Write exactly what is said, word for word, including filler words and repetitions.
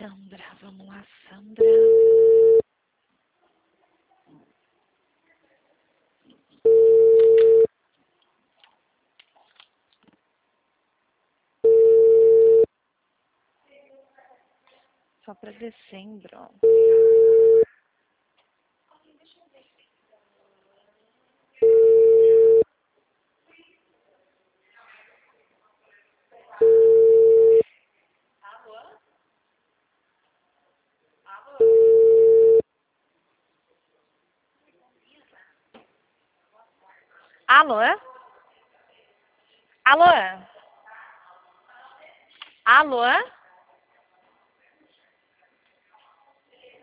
Sandra, vamos lá, Sandra. Só para dezembro. Alô? Alô? Alô?